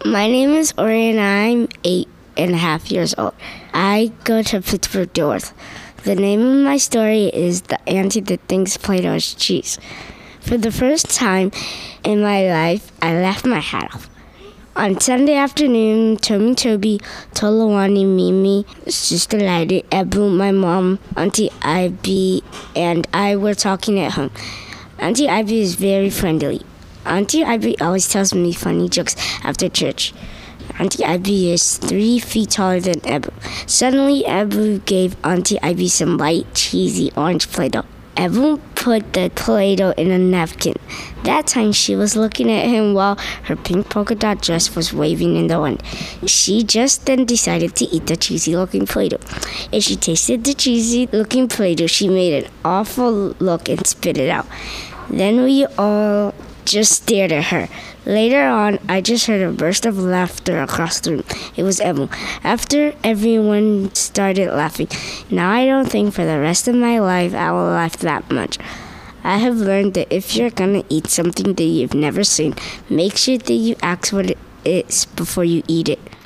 My name is Ori and I'm 8.5 years old. I go to Pittsburgh North. The name of my story is The Auntie That Thinks Play-Doh is Cheese. For the first time in my life, I laughed my hat off. On Sunday afternoon, Toby, Tolawani, Mimi, Sister Lady, Ebu, my mom, Auntie Ivy, and I were talking at home. Auntie Ivy is very friendly. Auntie Ivy always tells me funny jokes after church. Auntie Ivy is 3 feet taller than Ebu. Suddenly, Ebu gave Auntie Ivy some light, cheesy orange Play-Doh. Ebu put the Play-Doh in a napkin. That time, she was looking at him while her pink polka dot dress was waving in the wind. She just then decided to eat the cheesy-looking Play-Doh. As she tasted the cheesy-looking Play-Doh, she made an awful look and spit it out. Then we all just stared at her. Later on, I just heard a burst of laughter across the room. It was Ebu. After everyone started laughing, now I don't think for the rest of my life I will laugh that much. I have learned that if you're gonna eat something that you've never seen, make sure that you ask what it is before you eat it.